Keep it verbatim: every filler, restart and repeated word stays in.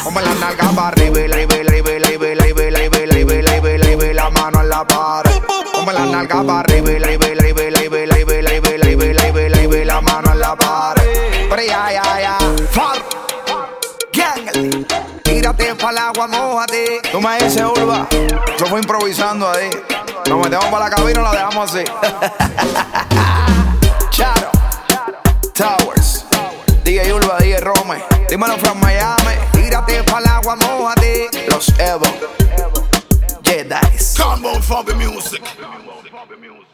Ponme la nalga para arriba, y la y la y la y la y la y la y la y la y la y la mano en la pared. Ponme la nalga para arriba, y la y la y la y la y la y la y la y la y la y la mano en la pared. Pero ya, ya, ya. Fuck. Gang. Tírate pa'l agua, mójate. Tú me dices, Urba. Yo fui improvisando ahí. Nos metemos para la cabina y la dejamos así. Charo Towers, D J Urba, D J Rome. Dímelo from Miami. Tírate pa'l agua, mójate. Los Evo Jedis. Come on for the music.